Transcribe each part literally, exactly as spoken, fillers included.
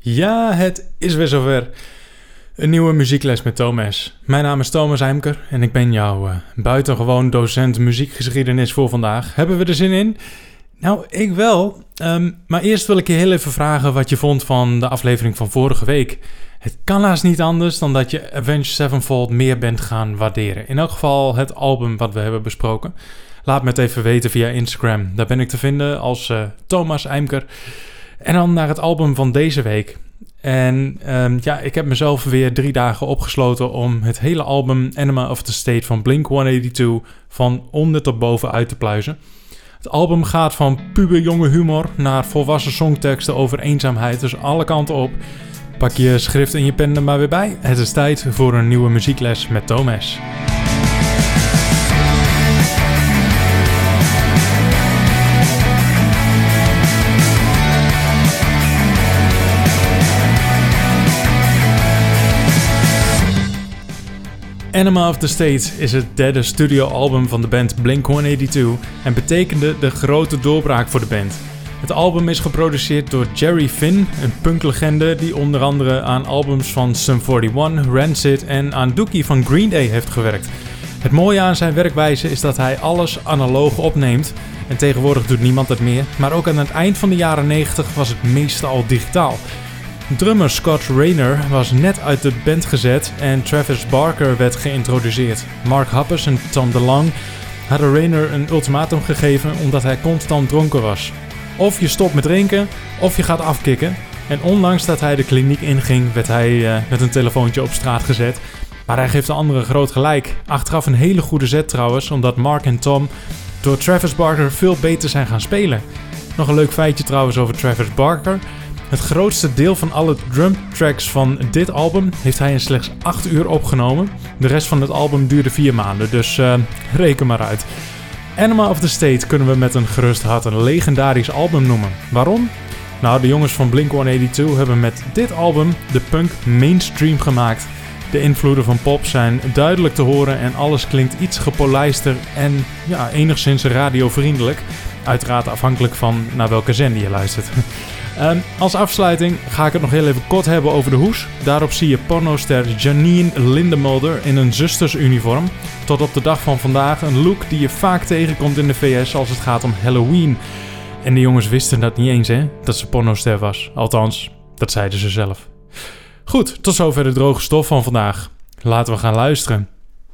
Ja, het is weer zover. Een nieuwe muziekles met Thomas. Mijn naam is Thomas Eimker en ik ben jouw uh, buitengewoon docent muziekgeschiedenis voor vandaag. Hebben we er zin in? Nou, ik wel. Um, maar eerst wil ik je heel even vragen wat je vond van de aflevering van vorige week. Het kan haast niet anders dan dat je Avenged Sevenfold meer bent gaan waarderen. In elk geval het album wat we hebben besproken. Laat me het even weten via Instagram. Daar ben ik te vinden als uh, Thomas Eimker. En dan naar het album van deze week. En um, ja, ik heb mezelf weer drie dagen opgesloten om het hele album Enema of the State van Blink honderdtweeënnegentig van onder tot boven uit te pluizen. Het album gaat van puberjonge humor naar volwassen songteksten over eenzaamheid, dus alle kanten op. Pak je schrift en je pen er maar weer bij. Het is tijd voor een nieuwe muziekles met Thomas. Enema of the State is het derde studioalbum van de band Blink honderdtweeënnegentig en betekende de grote doorbraak voor de band. Het album is geproduceerd door Jerry Finn, een punklegende die onder andere aan albums van Sum eenenveertig, Rancid en aan Dookie van Green Day heeft gewerkt. Het mooie aan zijn werkwijze is dat hij alles analoog opneemt en tegenwoordig doet niemand dat meer, maar ook aan het eind van de jaren negentig was het meeste al digitaal. Drummer Scott Raynor was net uit de band gezet en Travis Barker werd geïntroduceerd. Mark Hoppus en Tom DeLonge hadden Raynor een ultimatum gegeven omdat hij constant dronken was. Of je stopt met drinken, of je gaat afkicken. En ondanks dat hij de kliniek inging, werd hij uh, met een telefoontje op straat gezet. Maar hij geeft de anderen groot gelijk. Achteraf een hele goede zet trouwens, omdat Mark en Tom door Travis Barker veel beter zijn gaan spelen. Nog een leuk feitje trouwens over Travis Barker. Het grootste deel van alle drumtracks van dit album heeft hij in slechts acht uur opgenomen. De rest van het album duurde vier maanden, dus uh, reken maar uit. Enema of the State kunnen we met een gerust hart een legendarisch album noemen. Waarom? Nou, de jongens van Blink honderdtweeënnegentig hebben met dit album de punk mainstream gemaakt. De invloeden van pop zijn duidelijk te horen en alles klinkt iets gepolijster en ja, enigszins radiovriendelijk. Uiteraard afhankelijk van naar welke zender je luistert. Um, als afsluiting ga ik het nog heel even kort hebben over de hoes. Daarop zie je pornoster Janine Lindemulder in een zustersuniform. Tot op de dag van vandaag een look die je vaak tegenkomt in de V S als het gaat om Halloween. En de jongens wisten dat niet eens, hè, dat ze pornoster was. Althans, dat zeiden ze zelf. Goed, tot zover de droge stof van vandaag. Laten we gaan luisteren.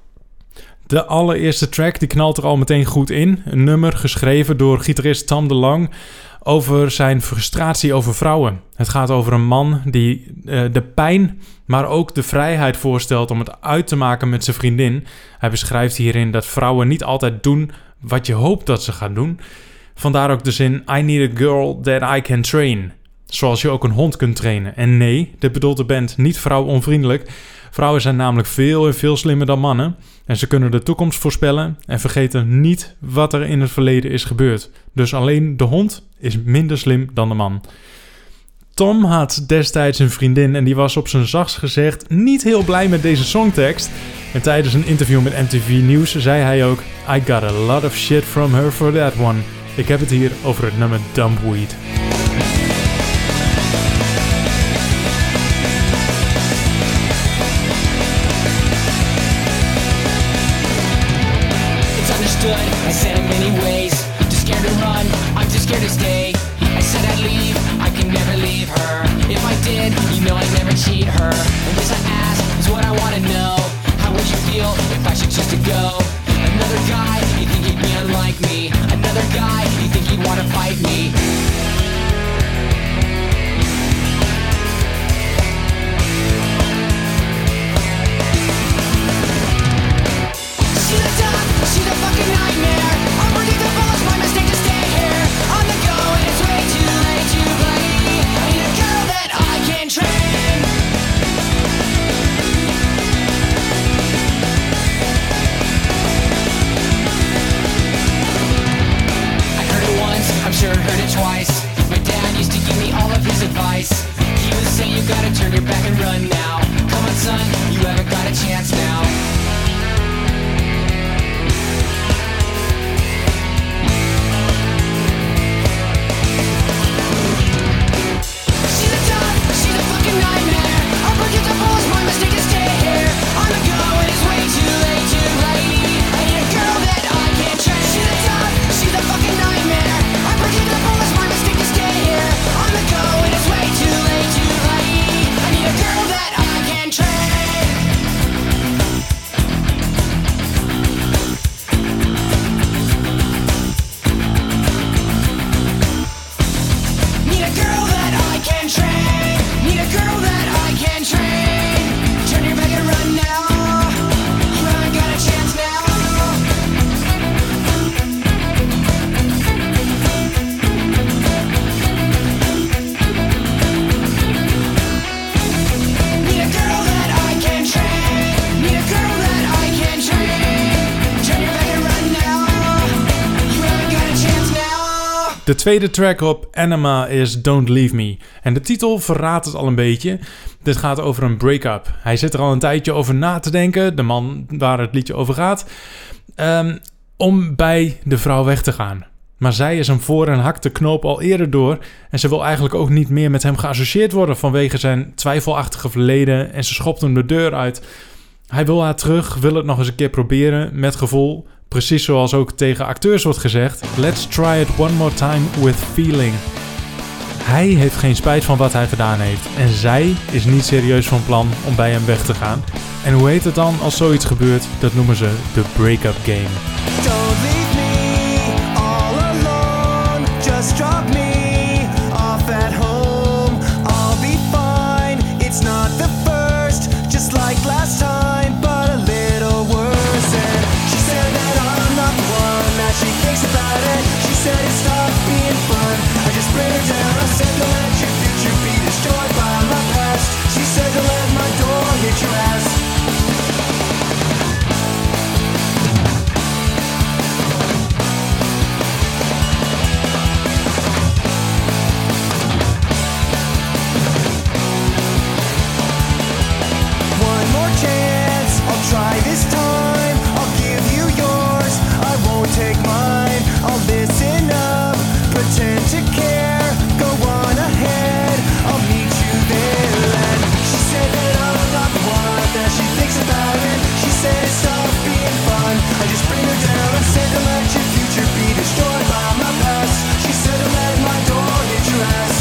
De allereerste track die knalt er al meteen goed in. Een nummer geschreven door gitarist Tom DeLonge over zijn frustratie over vrouwen. Het gaat over een man die uh, de pijn, maar ook de vrijheid voorstelt om het uit te maken met zijn vriendin. Hij beschrijft hierin dat vrouwen niet altijd doen wat je hoopt dat ze gaan doen. Vandaar ook de zin I need a girl that I can train. Zoals je ook een hond kunt trainen. En nee, dit bedoelt de band niet vrouwonvriendelijk. Vrouwen zijn namelijk veel en veel slimmer dan mannen. En ze kunnen de toekomst voorspellen en vergeten niet wat er in het verleden is gebeurd. Dus alleen de hond is minder slim dan de man. Tom had destijds een vriendin en die was op zijn zachtst gezegd niet heel blij met deze songtekst. En tijdens een interview met M T V News zei hij ook I got a lot of shit from her for that one. Ik heb het hier over het nummer Dumpweed. I said in many ways, too scared to run, I'm too scared to stay. I said I'd leave, I can never leave her. If I did, you know I'd never cheat her. And this I ask is what I wanna know. How would you feel if I should choose to go? Another guy, you think he'd be unlike me? Another guy, you think he'd wanna fight me? De tweede track op Anima is Don't Leave Me. En de titel verraadt het al een beetje. Dit gaat over een break-up. Hij zit er al een tijdje over na te denken, de man waar het liedje over gaat, um, om bij de vrouw weg te gaan. Maar zij is hem voor en hakt de knoop al eerder door. En ze wil eigenlijk ook niet meer met hem geassocieerd worden vanwege zijn twijfelachtige verleden. En ze schopt hem de deur uit. Hij wil haar terug, wil het nog eens een keer proberen met gevoel. Precies zoals ook tegen acteurs wordt gezegd. Let's try it one more time with feeling. Hij heeft geen spijt van wat hij gedaan heeft. En zij is niet serieus van plan om bij hem weg te gaan. En hoe heet het dan als zoiets gebeurt? Dat noemen ze de break-up game. Don't leave me all alone. Just drop me off at home. I'll be fine. It's not the first, just like last time, but a little worse. And she said that I'm not the one that she thinks about it. She said it stopped being fun. I just bring her down. I said don't let your future be destroyed by my past. She said don't let my door hit your ass. Try this time, I'll give you yours, I won't take mine. I'll listen up, pretend to care, go on ahead, I'll meet you there. And she said that I'm not the one that she thinks about it. She said stop being fun, I just bring her down. I said don't let your future be destroyed by my past. She said don't let my door hit your ass.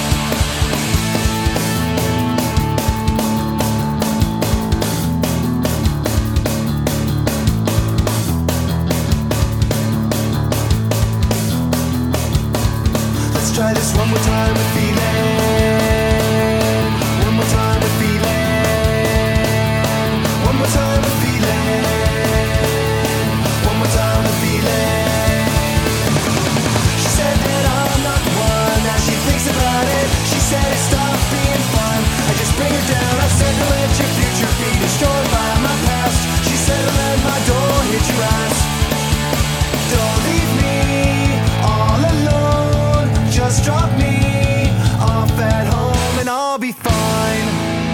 Try this one more time with feeling. One more time with feeling. One more time with feeling. One more time with feeling. She said that I'm not the one that she thinks about it. She said it stopped being fun. I just bring her down. I said don't let your future be destroyed by my past. She said don't let my door hit your ass. Don't leave me all alone. Just drop me off at home and I'll be fine.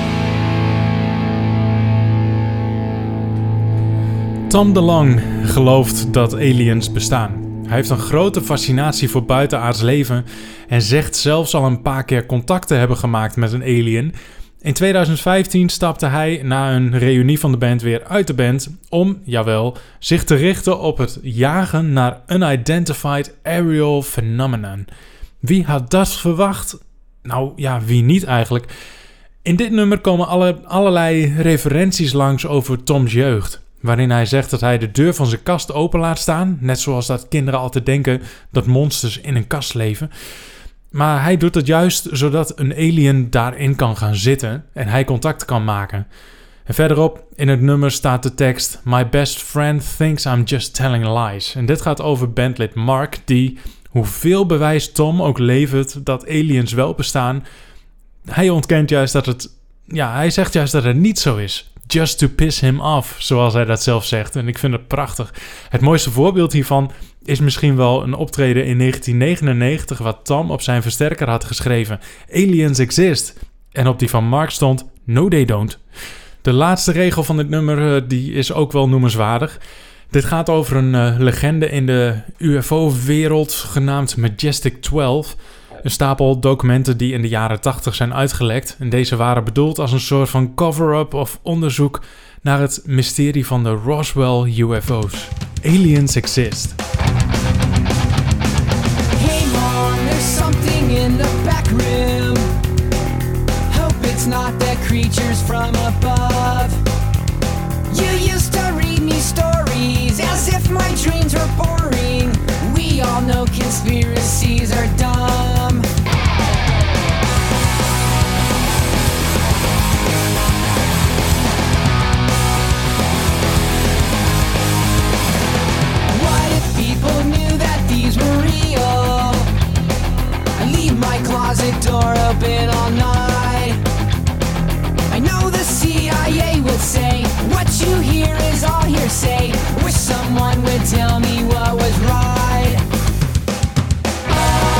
Tom DeLonge gelooft dat aliens bestaan. Hij heeft een grote fascinatie voor buitenaards leven en zegt zelfs al een paar keer contact te hebben gemaakt met een alien. In tweeduizend vijftien stapte hij na een reunie van de band weer uit de band om, jawel, zich te richten op het jagen naar Unidentified Aerial Phenomenon. Wie had dat verwacht? Nou ja, wie niet eigenlijk. In dit nummer komen alle, allerlei referenties langs over Toms jeugd. Waarin hij zegt dat hij de deur van zijn kast open laat staan. Net zoals dat kinderen altijd denken dat monsters in een kast leven. Maar hij doet dat juist zodat een alien daarin kan gaan zitten en hij contact kan maken. En verderop in het nummer staat de tekst My best friend thinks I'm just telling lies. En dit gaat over bandlid Mark die, hoeveel bewijs Tom ook levert dat aliens wel bestaan, hij ontkent juist dat het, ja, hij zegt juist dat het niet zo is. Just to piss him off, zoals hij dat zelf zegt. En ik vind het prachtig. Het mooiste voorbeeld hiervan is misschien wel een optreden in negentien negenennegentig... wat Tom op zijn versterker had geschreven. Aliens exist. En op die van Mark stond No they don't. De laatste regel van dit nummer die is ook wel noemenswaardig. Dit gaat over een uh, legende in de U F O-wereld genaamd Majestic twaalf... Een stapel documenten die in de jaren tachtig zijn uitgelekt. En deze waren bedoeld als een soort van cover-up of onderzoek naar het mysterie van de Roswell U F O's. Aliens exist. Hey mom, there's something in the back room. Hope it's not the creatures from above. You used to read me stories as if my dreams were boring. We all know conspiracies are dumb. What if people knew that these were real? I leave my closet door open all night. I know the C I A would say what you hear is all hearsay. Wish someone would tell me what was right. Oh,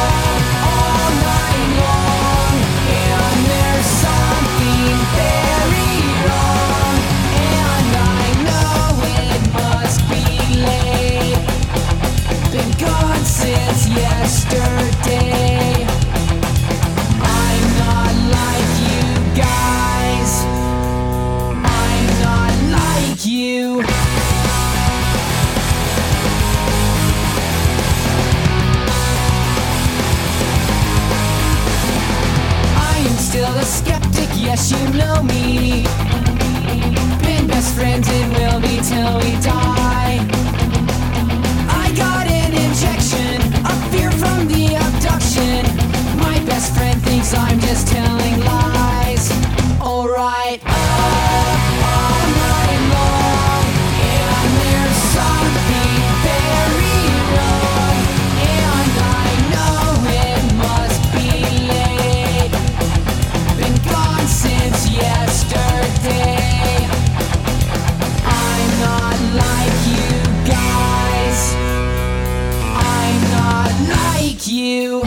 still a skeptic, yes you know me. Been best friends and will be till we die. I got an injection of fear from the abduction. My best friend thinks I'm just telling lies. Alright, up all night long, and there's something very wrong, and I know it must be late. Been gone since yesterday. I'm not like you guys. I'm not like you.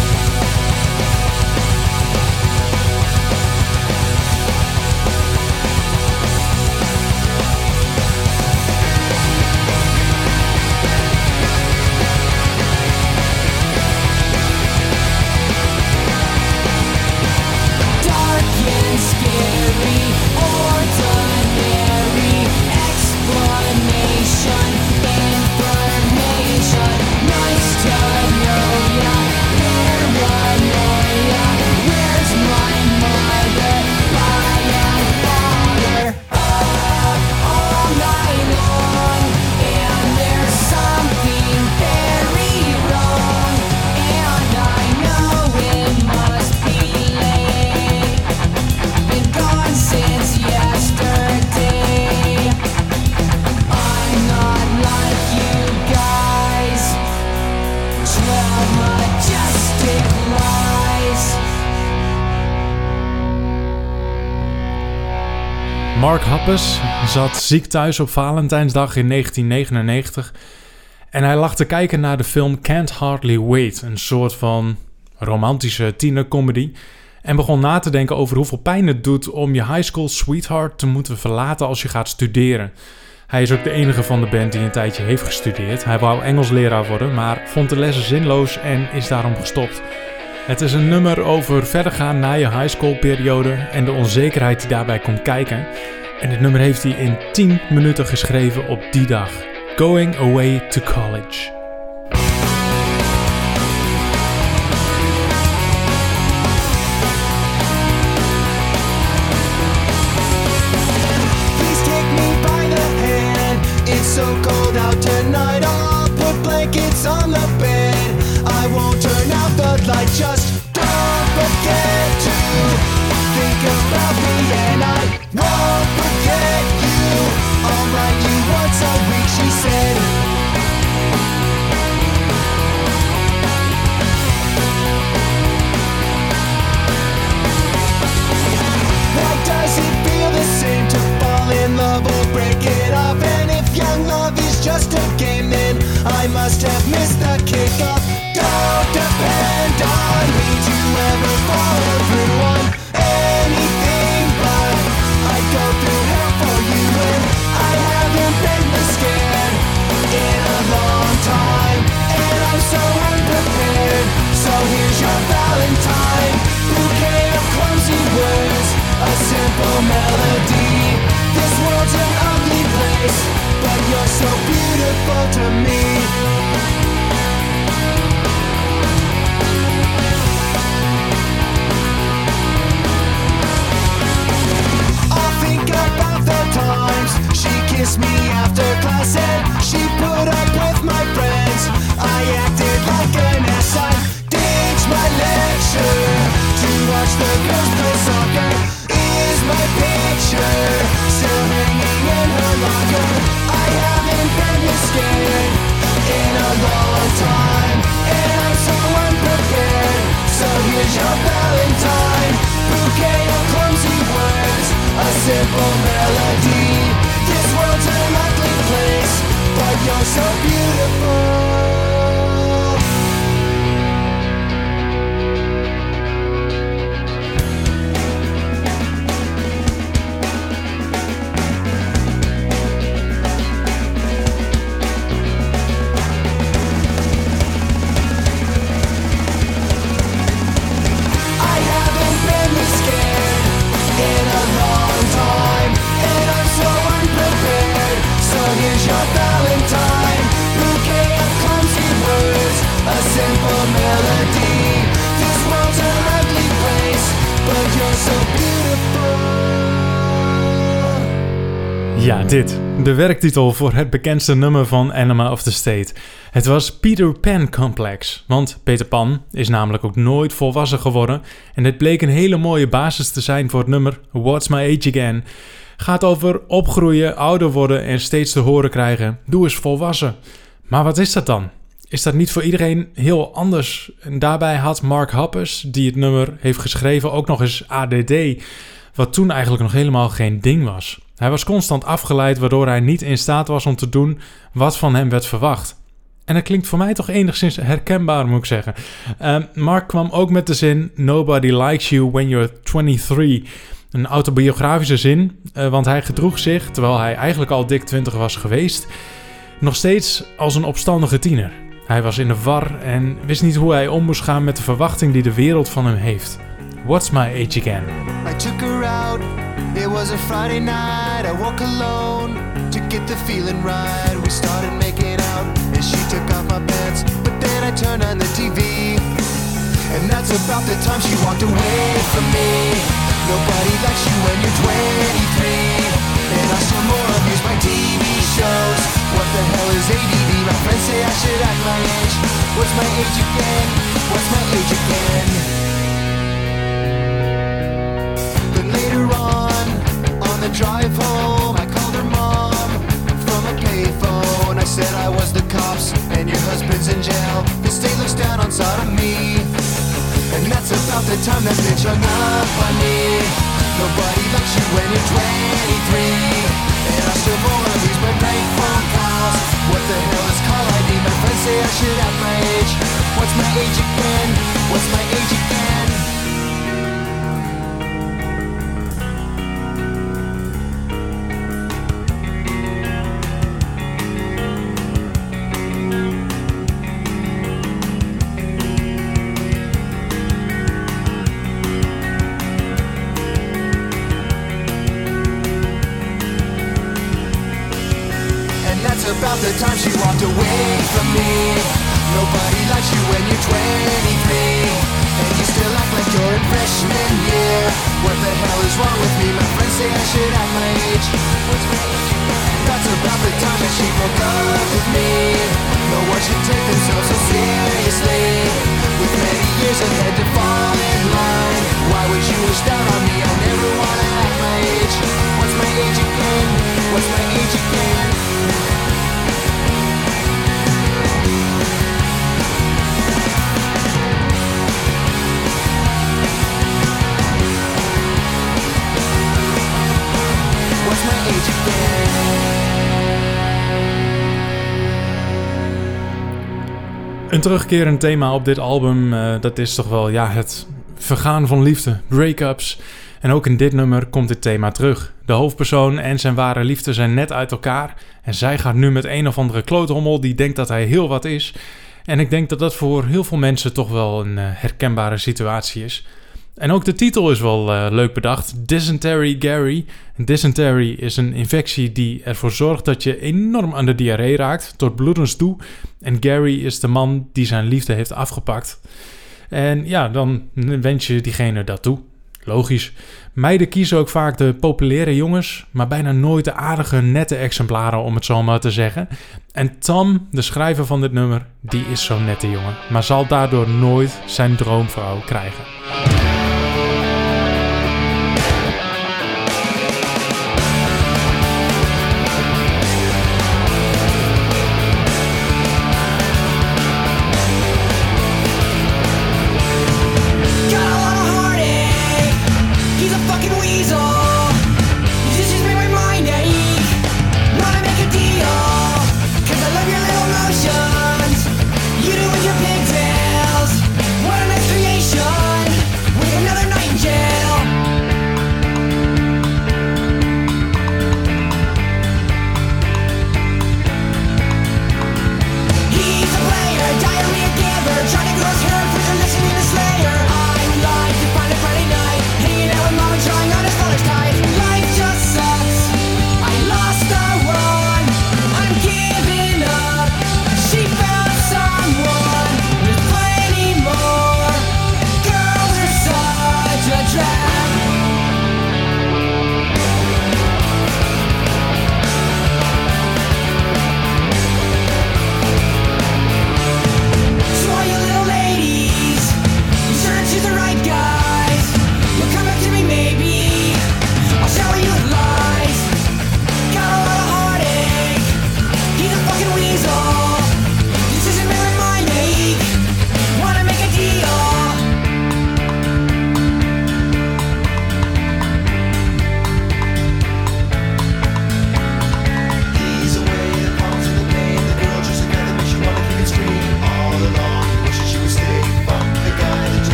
Scary, ordinary explanation, information, nice to know ya, paranoia, where's my mother, my and father, up all night long, and there's something very wrong, and I know it must be late. Been gone since yesterday. I'm not like you guys. Twelve majestic lies. Mark Hoppus zat ziek thuis op Valentijnsdag in negentien negenennegentig en hij lag te kijken naar de film Can't Hardly Wait, een soort van romantische tienercomedy, en begon na te denken over hoeveel pijn het doet om je high school sweetheart te moeten verlaten als je gaat studeren. Hij is ook de enige van de band die een tijdje heeft gestudeerd. Hij wou Engelsleraar worden, maar vond de lessen zinloos en is daarom gestopt. Het is een nummer over verder gaan na je high school periode en de onzekerheid die daarbij komt kijken. En dit nummer heeft hij in tien minuten geschreven op die dag. Going Away to College. Please take me by the hand. It's so cold out tonight. I'll put blankets on the bed. I won't turn out the light. Just don't forget to think about me, and I won't forget you. I'll write you once a week, she said. Why does it feel the same to fall in love or break it off? And if young love is just a game, then I must have missed the kickoff. Don't depend on me to ever follow through on anything, but I go through hell for you, and I haven't been this scared in a long time, and I'm so unprepared. So here's your Valentine, bouquet of clumsy words, a simple melody. This world's an ugly place, but you're so beautiful to me. I'll think about the times she kissed me after class and she put up with my friends. I acted like an ass. I ditched my lecture to watch the girls play soccer. Is my picture still hanging in her locker? I haven't been this scared in a long time, and I'm so unprepared. So here's your Valentine, bouquet of clumsy words, a simple melody. This world's an ugly place, but you're so beautiful. Here's your Valentine, bouquet Ja, dit. De werktitel voor het bekendste nummer van Enema of the State. Het was Peter Pan Complex, want Peter Pan is namelijk ook nooit volwassen geworden en dit bleek een hele mooie basis te zijn voor het nummer What's My Age Again. Gaat over opgroeien, ouder worden en steeds te horen krijgen, doe eens volwassen. Maar wat is dat dan? Is dat niet voor iedereen heel anders? En daarbij had Mark Hoppus, die het nummer heeft geschreven, ook nog eens A D D, wat toen eigenlijk nog helemaal geen ding was. Hij was constant afgeleid, waardoor hij niet in staat was om te doen wat van hem werd verwacht. En dat klinkt voor mij toch enigszins herkenbaar, moet ik zeggen. Uh, Mark kwam ook met de zin Nobody likes you when you're twenty-three. Een autobiografische zin, uh, want hij gedroeg zich, terwijl hij eigenlijk al dik twintig was geweest, nog steeds als een opstandige tiener. Hij was in de war en wist niet hoe hij om moest gaan met de verwachting die de wereld van hem heeft. What's my age again? I took her out, it was a Friday night. I woke alone to get the feeling right. We started making out and she took off my pants, but then I turned on the T V, and that's about the time she walked away from me. Nobody likes you when you're twenty-three, and I still more abuse my T V shows. What the hell is A D D? My friends say I should act my age. What's my age again? What's my age again? Later on, on the drive home, I called her mom from a payphone. I said I was the cops and your husband's in jail. The state looks down on sodomy, and that's about the time that bitch hung up on me. Nobody likes you when you're twenty-three, and I still wanna lose my bank phone calls. What the hell is call I D? My friends say I should have my age. What's my age again? What's my age again? About the time she walked away from me. Nobody likes you when you're twenty-three, and you still act like you're in freshman year. What the hell is wrong with me? My friends say I should act my age. What's my age? That's about the time that she broke up with me. No one should take themselves so seriously, with many years ahead to fall in line. Why would you wish down on me? I never wanna act my age. What's my age again? What's my age again? Een terugkerend thema op dit album, uh, dat is toch wel ja, het vergaan van liefde, break-ups. En ook in dit nummer komt dit thema terug. De hoofdpersoon en zijn ware liefde zijn net uit elkaar en zij gaat nu met een of andere kloothommel die denkt dat hij heel wat is. En ik denk dat dat voor heel veel mensen toch wel een uh, herkenbare situatie is. En ook de titel is wel uh, leuk bedacht. Dysentery Gary. Dysentery is een infectie die ervoor zorgt dat je enorm aan de diarree raakt, tot bloedens toe. En Gary is de man die zijn liefde heeft afgepakt. En ja, dan wens je diegene dat toe. Logisch. Meiden kiezen ook vaak de populaire jongens, maar bijna nooit de aardige, nette exemplaren, om het zo maar te zeggen. En Tom, de schrijver van dit nummer, die is zo'n nette jongen, maar zal daardoor nooit zijn droomvrouw krijgen. You do with your pigtails. What a nice creation.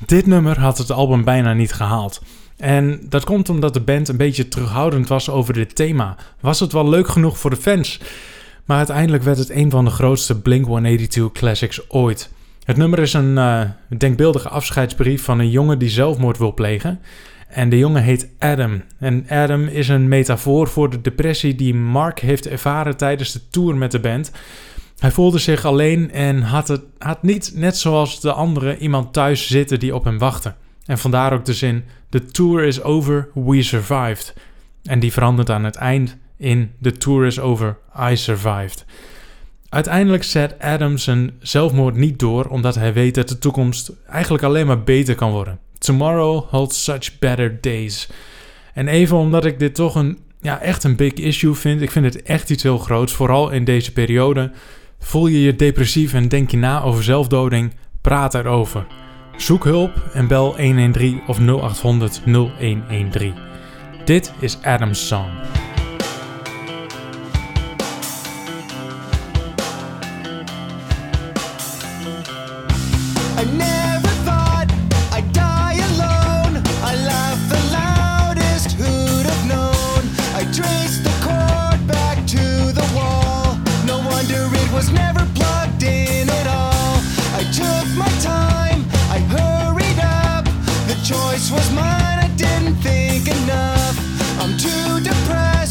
Dit nummer had het album bijna niet gehaald. En dat komt omdat de band een beetje terughoudend was over dit thema. Was het wel leuk genoeg voor de fans? Maar uiteindelijk werd het een van de grootste Blink honderdtweeëntwintig classics ooit. Het nummer is een uh, denkbeeldige afscheidsbrief van een jongen die zelfmoord wil plegen. En de jongen heet Adam. En Adam is een metafoor voor de depressie die Mark heeft ervaren tijdens de tour met de band. Hij voelde zich alleen en had, het, had niet, net zoals de anderen, iemand thuis zitten die op hem wachtte. En vandaar ook de zin, the tour is over, we survived. En die verandert aan het eind in the tour is over, I survived. Uiteindelijk zet Adam zijn zelfmoord niet door, omdat hij weet dat de toekomst eigenlijk alleen maar beter kan worden. Tomorrow holds such better days. En even omdat ik dit toch een, ja, echt een big issue vind. Ik vind het echt iets heel groots, vooral in deze periode. Voel je je depressief en denk je na over zelfdoding? Praat erover. Zoek hulp en bel een een drie of nul acht honderd nul een een drie. Dit is Adam's Song. I never thought I'd die alone. I laughed the loudest, who'd have known? I traced the cord back to the wall. No wonder it was never plugged in at all. I took my time, I hurried up. The choice was mine, I didn't think enough. I'm too depressed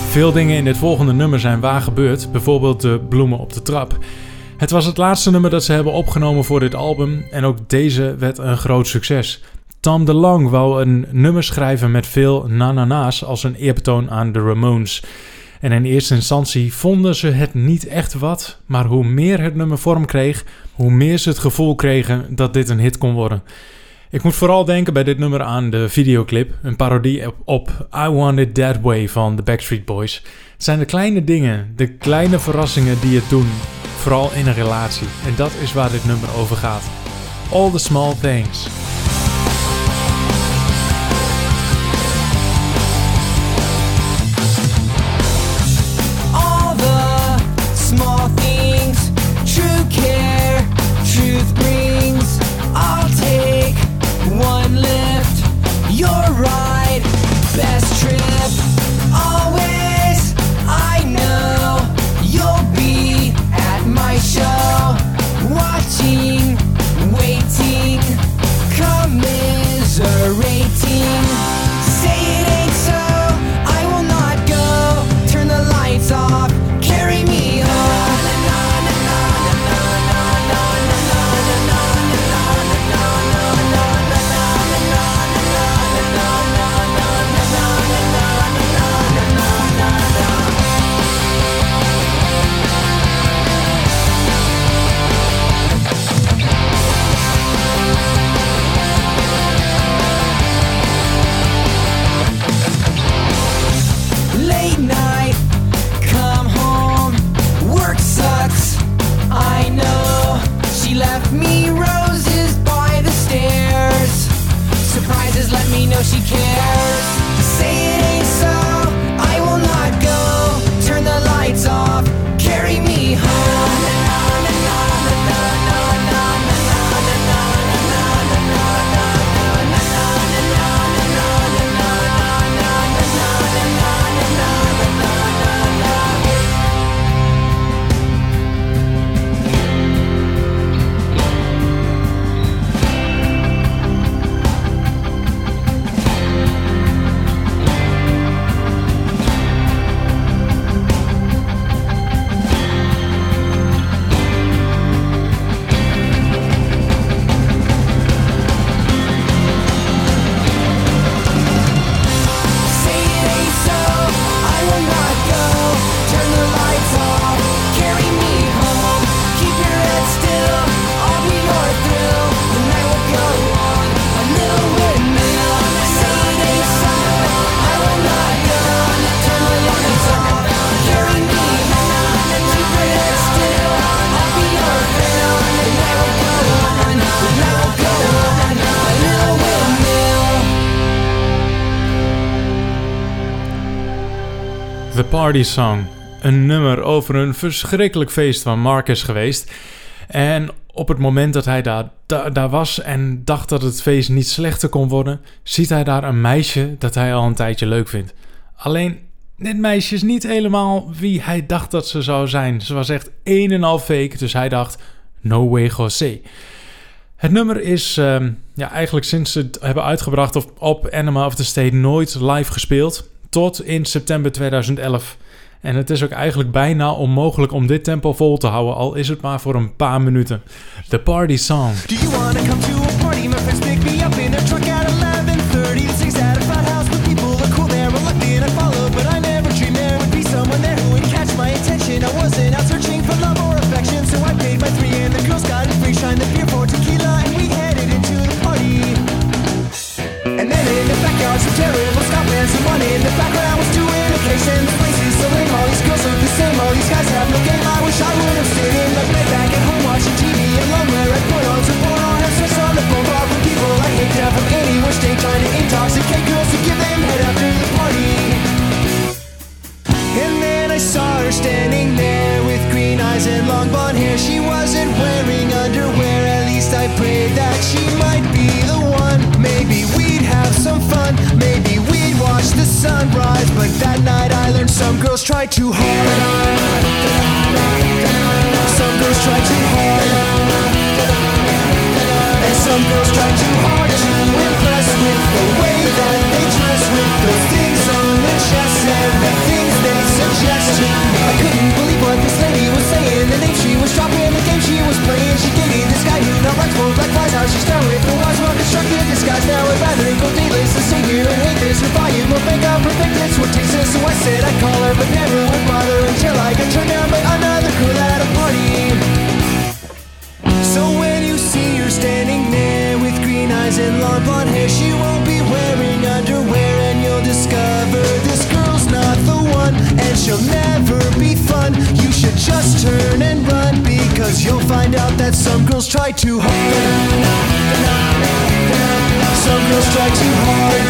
Veel dingen in dit volgende nummer zijn waar gebeurd, bijvoorbeeld de bloemen op de trap. Het was het laatste nummer dat ze hebben opgenomen voor dit album en ook deze werd een groot succes. Tom DeLonge wou een nummer schrijven met veel na-na-na's als een eerbetoon aan de Ramones. En in eerste instantie vonden ze het niet echt wat, maar hoe meer het nummer vorm kreeg, hoe meer ze het gevoel kregen dat dit een hit kon worden. Ik moet vooral denken bij dit nummer aan de videoclip, een parodie op I Want It That Way van de Backstreet Boys. Het zijn de kleine dingen, de kleine verrassingen die het doen, vooral in een relatie. En dat is waar dit nummer over gaat. All the small things. All the small things, true care, truth brings. I'll take one lift, your ride, best trip. Always, I know you'll be at my show, watching, waiting, commiserating. Say it ain't so, I will not go. Turn the lights off, carry me home. Late night, come home, work sucks, I know. She left me roses by the stairs. Surprises let me know she cares. Say it ain't so, I will not go. Turn the lights off, carry me home. Say it ain't so, I will not go. Turn the lights off, carry me home. Keep your head still, I'll be your thrill. The night will go on, a little windmill. Say it ain't so, I will not go. Turn the lights off, carry me home. Keep your head still, I'll be your thrill. The night will go on, the night will go on, a little windmill. The Party Song. Een nummer over een verschrikkelijk feest waar Mark is geweest. En op het moment dat hij daar, da- daar was en dacht dat het feest niet slechter kon worden, ziet hij daar een meisje dat hij al een tijdje leuk vindt. Alleen, dit meisje is niet helemaal wie hij dacht dat ze zou zijn. Ze was echt een en al fake, dus hij dacht, no way José. Het nummer is um, ja, eigenlijk sinds ze het hebben uitgebracht op, op Anima of the State nooit live gespeeld. Tot in september tweeduizend elf. En het is ook eigenlijk bijna onmogelijk om dit tempo vol te houden, al is het maar voor een paar minuten. The Party Song. Do you wanna come to a party? My friends pick me up in a truck at eleven thirty. The six at a fat house, but people look cool there. Reluctant I follow, but I never dreamed there would be someone there who would catch my attention. I wasn't out searching for love or affection, so I paid my three and the girls got it free. Shine the beer for tequila and we headed into the party. And then in the backyard, some terrible Scotland. Someone in the background was doing a case, and the place is so lame. All these girls look the same, all these guys have no game. I wish I would have stayed in my bed back at home watching T V alone, where I put on some porn or have sex on the phone. Far from people I hate to have from anywhere, stay trying to intoxicate girls to give them head after the party. And then I saw her standing there with green eyes and long blonde hair. She wasn't wearing underwear, at least I prayed that she might be the one. Maybe we'd have some fun, maybe we'd watch the sunrise. But that night I learned some girls try too hard. Some girls try too hard. And some girls try too hard to impress with the way that they dress, with those things on their chests and the things they she's down with the wise, well constructed disguise. Now I'd rather go D-list than stay here and hate this. Her volume will make up her pick, it's what takes this. So I said I'd call her, but never would bother until I got turned down by another girl at a party. So when you see her standing there with green eyes and long blonde hair, she won't be wearing underwear, and you'll discover this girl's not the one, and she'll never be fun. You should just turn and run, because you'll find out that some girls try too hard. Some girls try too hard,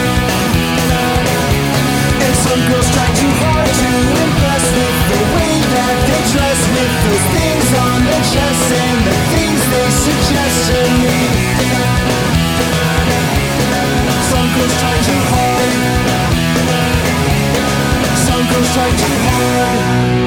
and some girls try too hard to impress with the way that they dress, with those things on their chests and the things they suggest to me. Some girls try too hard. Some girls try too hard.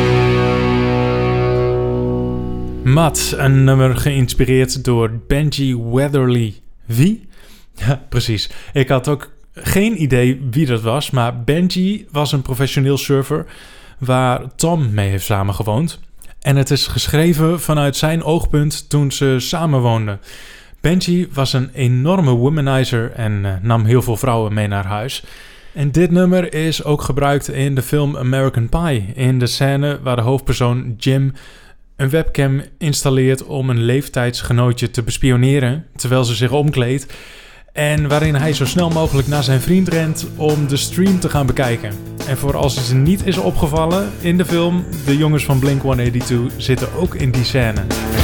Matt, een nummer geïnspireerd door Benji Weatherly. Wie? Ja, precies. Ik had ook geen idee wie dat was, maar Benji was een professioneel surfer waar Tom mee heeft samengewoond. En het is geschreven vanuit zijn oogpunt toen ze samenwoonden. Benji was een enorme womanizer en uh, nam heel veel vrouwen mee naar huis. En dit nummer is ook gebruikt in de film American Pie, in de scène waar de hoofdpersoon Jim een webcam installeert om een leeftijdsgenootje te bespioneren terwijl ze zich omkleedt. En waarin hij zo snel mogelijk naar zijn vriend rent om de stream te gaan bekijken. En voor als het niet is opgevallen in de film, de jongens van Blink honderdtweeënnegentig zitten ook in die scène.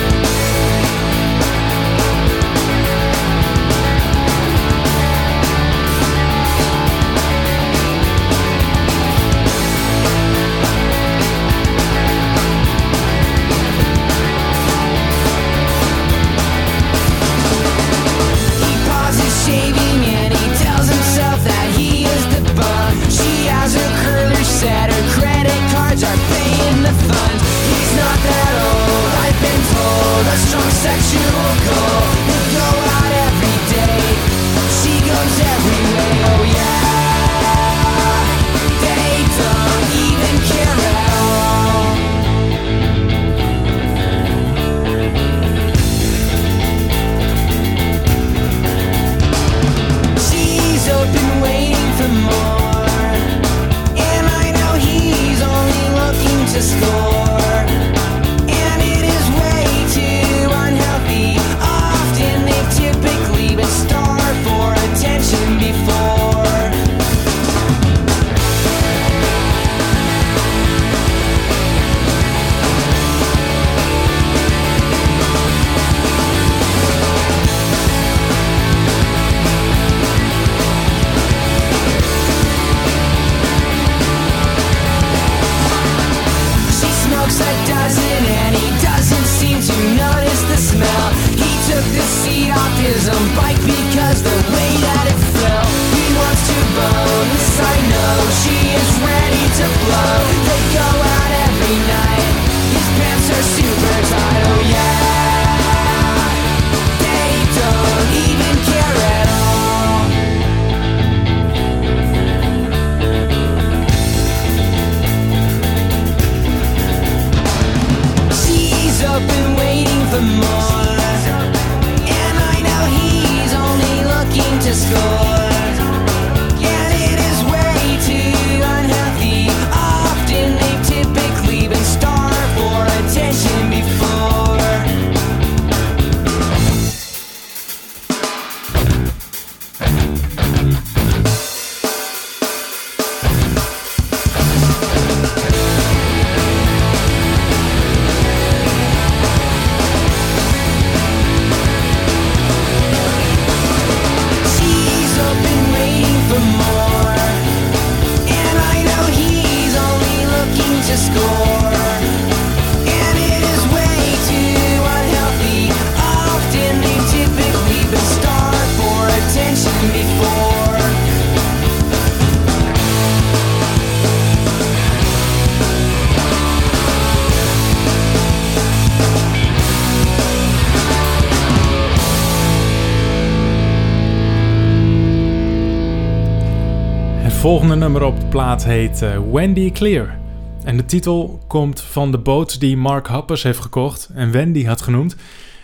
Het volgende nummer op de plaat heet uh, Wendy Clear. En de titel komt van de boot die Mark Hoppus heeft gekocht en Wendy had genoemd.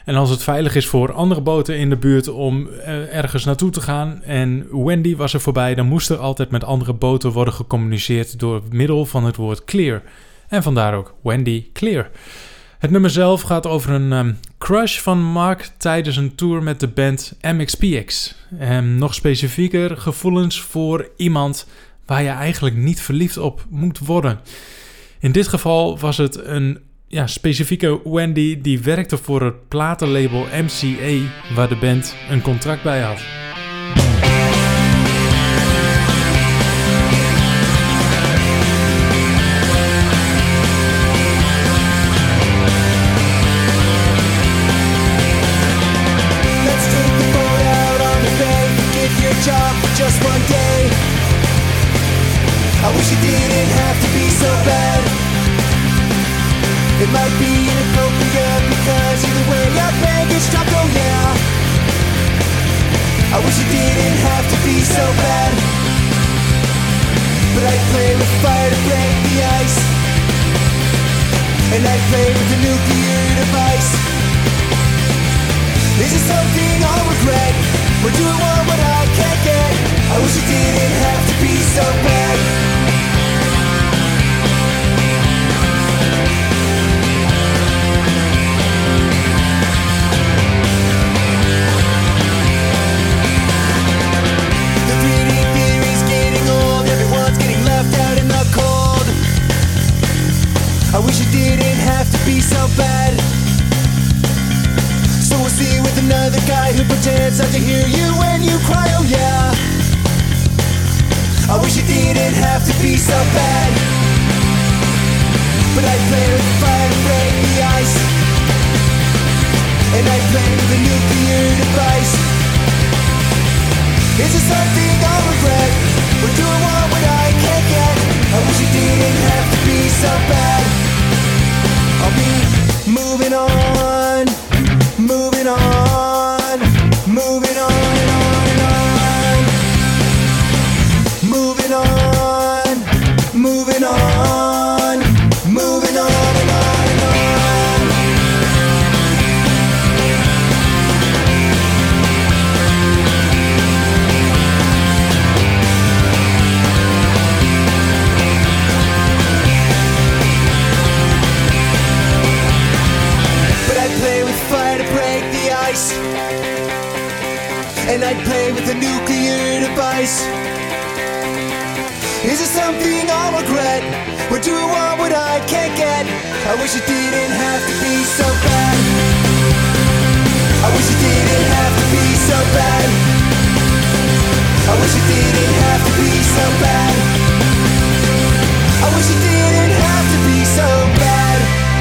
En als het veilig is voor andere boten in de buurt om uh, ergens naartoe te gaan en Wendy was er voorbij, dan moest er altijd met andere boten worden gecommuniceerd door middel van het woord clear. En vandaar ook Wendy Clear. Het nummer zelf gaat over een um, crush van Mark tijdens een tour met de band M X P X. En nog specifieker gevoelens voor iemand waar je eigenlijk niet verliefd op moet worden. In dit geval was het een ja, specifieke Wendy die werkte voor het platenlabel M C A, waar de band een contract bij had. Job for just one day. I wish it didn't have to be so bad. It might be inappropriate because either way your baggage dropped, oh yeah. I wish it didn't have to be so bad. But I'd play with fire to break the ice, and I'd play with the nuclear device. Is it something I'll regret? We're doing what, what I can't get. I wish it didn't have to be so bad. The three D theory's getting old. Everyone's getting left out in the cold. I wish it didn't have to be so bad. So we'll see with another guy who pretends not to hear you when you cry, oh yeah. I wish it didn't have to be so bad. But I'd play with fire to break the ice, and I'd play with a nuclear device. Is it something I'll regret? We're doing what, what I can't get. I wish it didn't have to be so bad. I'll be moving on, moving on, moving on and on and on. Moving on, moving on, moving on and on and on. But I'd play with fire to break the ice, and I'd play with a nuclear device. Is it something I'll regret? We're doing what, what I can't get. I wish it didn't have to be so bad. I wish it didn't have to be so bad. I wish it didn't have to be so bad. I wish it didn't have to be so bad.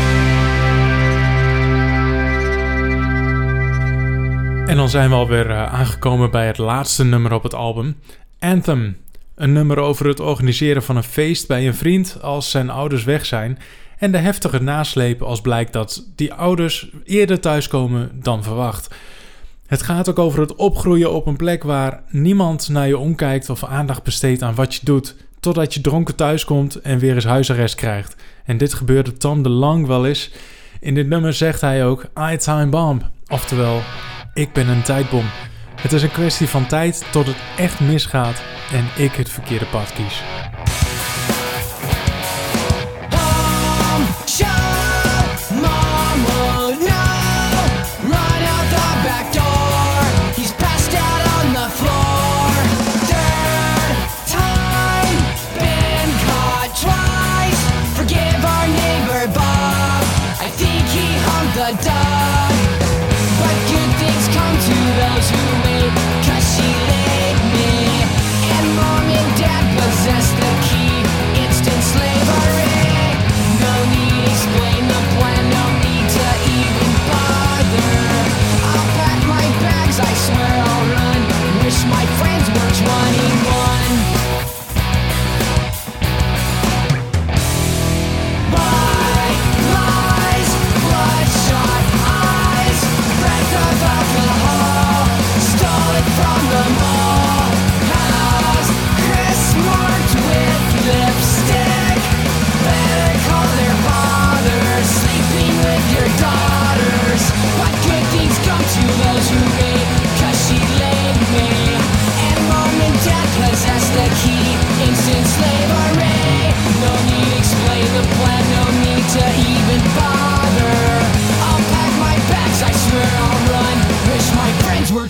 En dan zijn we alweer uh, aangekomen bij het laatste nummer op het album, Anthem. Een nummer over het organiseren van een feest bij een vriend als zijn ouders weg zijn en de heftige nasleep als blijkt dat die ouders eerder thuiskomen dan verwacht. Het gaat ook over het opgroeien op een plek waar niemand naar je omkijkt of aandacht besteedt aan wat je doet, totdat je dronken thuiskomt en weer eens huisarrest krijgt. En dit gebeurde Tom DeLonge wel eens. In dit nummer zegt hij ook I time bomb, oftewel ik ben een tijdbom. Het is een kwestie van tijd tot het echt misgaat en ik het verkeerde pad kies. Mom, shout, Mom, oh no, run out the back door. He's passed out on the floor. Third time, been caught twice. Forgive our neighbor Bob, I think he hung the dog. But good things come to those who wait, 'cause she laid me, and Mom and Dad possessed the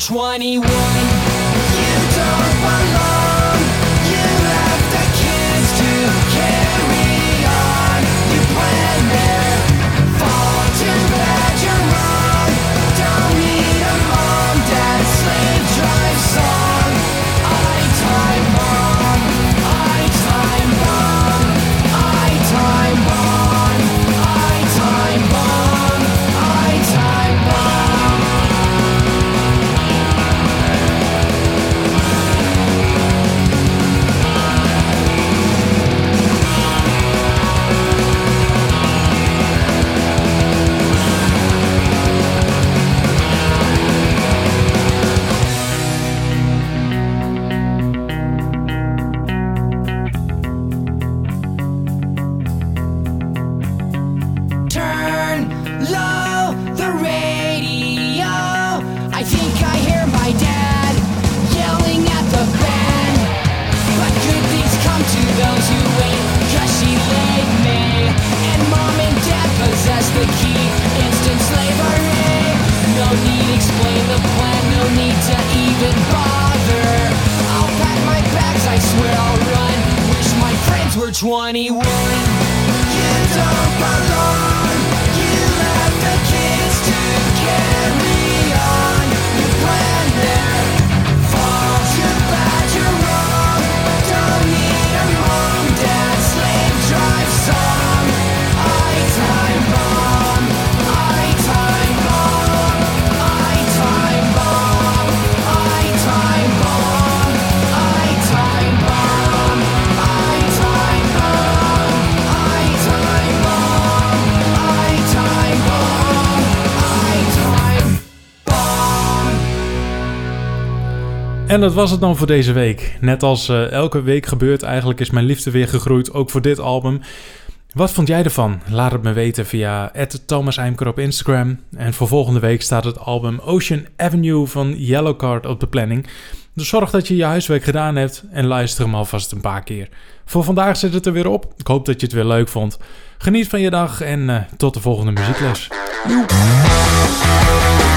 twenty-one. You don't belong. You left the kids to carry on. You plan their fall. Too bad you're wrong. Don't need a mom, dad, slave drive song. I time bomb. I time bomb. I time bomb. I time bomb. I time bomb. Turn low the radio. I think I hear my dad yelling at the band. But good things come to those who wait, 'cause she laid me. And mom and dad possess the key. Instant slavery. No need explain the plan, no need to even bother. I'll pack my bags, I swear I'll run. Wish my friends were twenty-one. You don't belong. You left the kids to carry on. You planned their fall. Too bad you're wrong. Don't need a mom, dad, slave drive song. I time bomb. I time bomb. I time bomb. I time bomb. I time bomb. I time bomb. I time bomb. I time bomb. I time bomb. En dat was het dan voor deze week. Net als uh, elke week gebeurt, eigenlijk is mijn liefde weer gegroeid, ook voor dit album. Wat vond jij ervan? Laat het me weten via at Thomas Eimker op Instagram. En voor volgende week staat het album Ocean Avenue van Yellowcard op de planning. Dus zorg dat je je huiswerk gedaan hebt en luister hem alvast een paar keer. Voor vandaag zit het er weer op. Ik hoop dat je het weer leuk vond. Geniet van je dag en uh, tot de volgende muziekles. Joep.